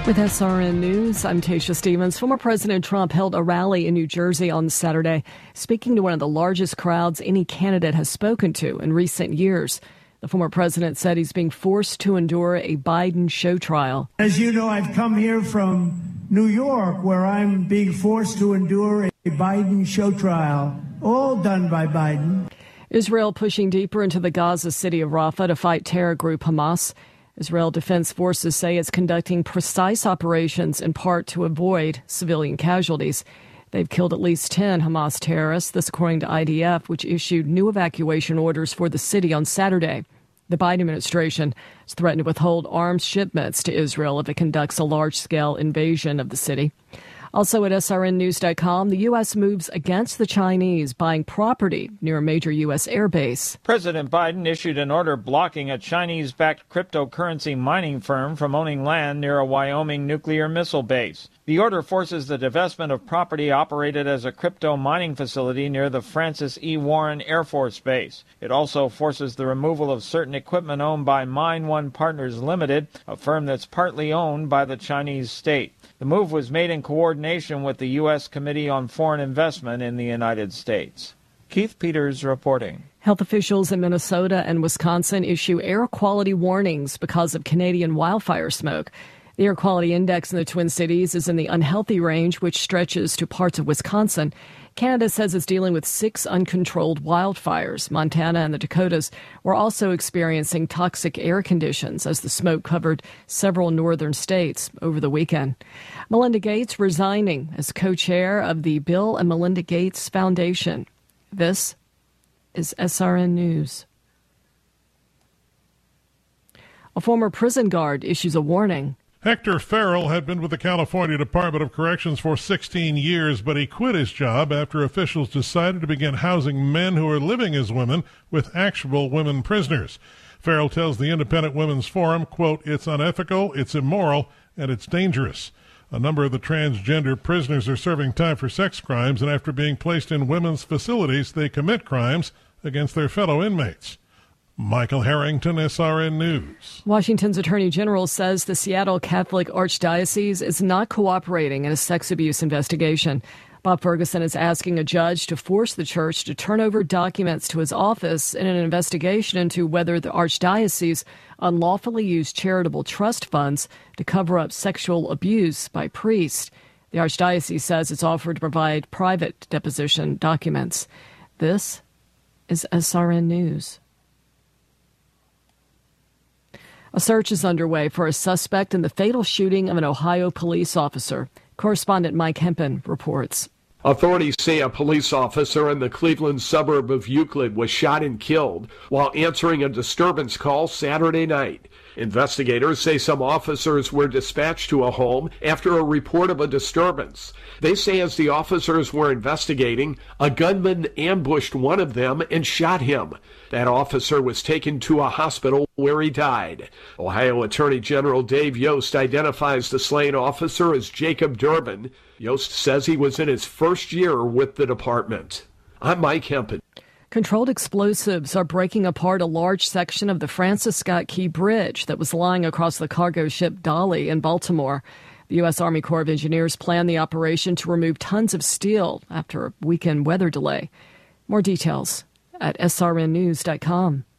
With SRN News, I'm Tasha Stevens. Former President Trump held a rally in New Jersey on Saturday, speaking to one of the largest crowds any candidate has spoken to in recent years. The former president said he's being forced to endure a Biden show trial. As you know, I've come here from New York, where I'm being forced to endure a Biden show trial, all done by Biden. Israel pushing deeper into the Gaza city of Rafah to fight terror group Hamas. Israel Defense Forces say it's conducting precise operations in part to avoid civilian casualties. They've killed at least 10 Hamas terrorists, this according to IDF, which issued new evacuation orders for the city on Saturday. The Biden administration has threatened to withhold arms shipments to Israel if it conducts a large-scale invasion of the city. Also at srnnews.com, the U.S. moves against the Chinese buying property near a major U.S. airbase. President Biden issued an order blocking a Chinese-backed cryptocurrency mining firm from owning land near a Wyoming nuclear missile base. The order forces the divestment of property operated as a crypto mining facility near the Francis E. Warren Air Force Base. It also forces the removal of certain equipment owned by Mine One Partners Limited, a firm that's partly owned by the Chinese state. The move was made in coordination with the U.S. Committee on Foreign Investment in the United States. Keith Peters reporting. Health officials in Minnesota and Wisconsin issue air quality warnings because of Canadian wildfire smoke. The air quality index in the Twin Cities is in the unhealthy range, which stretches to parts of Wisconsin. Canada says it's dealing with 6 uncontrolled wildfires. Montana and the Dakotas were also experiencing toxic air conditions as the smoke covered several northern states over the weekend. Melinda Gates resigning as co-chair of the Bill and Melinda Gates Foundation. This is SRN News. A former prison guard issues a warning. Hector Farrell had been with the California Department of Corrections for 16 years, but he quit his job after officials decided to begin housing men who are living as women with actual women prisoners. Farrell tells the Independent Women's Forum, quote, "It's unethical, it's immoral, and it's dangerous." A number of the transgender prisoners are serving time for sex crimes, and after being placed in women's facilities, they commit crimes against their fellow inmates. Michael Harrington, SRN News. Washington's Attorney General says the Seattle Catholic Archdiocese is not cooperating in a sex abuse investigation. Bob Ferguson is asking a judge to force the church to turn over documents to his office in an investigation into whether the Archdiocese unlawfully used charitable trust funds to cover up sexual abuse by priests. The Archdiocese says it's offered to provide private deposition documents. This is SRN News. A search is underway for a suspect in the fatal shooting of an Ohio police officer. Correspondent Mike Hempen reports. Authorities say a police officer in the Cleveland suburb of Euclid was shot and killed while answering a disturbance call Saturday night. Investigators say some officers were dispatched to a home after a report of a disturbance. They say as the officers were investigating, a gunman ambushed one of them and shot him. That officer was taken to a hospital where he died. Ohio Attorney General Dave Yost identifies the slain officer as Jacob Durbin. Yost says he was in his first year with the department. I'm Mike Hempen. Controlled explosives are breaking apart a large section of the Francis Scott Key Bridge that was lying across the cargo ship Dolly in Baltimore. The U.S. Army Corps of Engineers planned the operation to remove tons of steel after a weekend weather delay. More details at srnnews.com.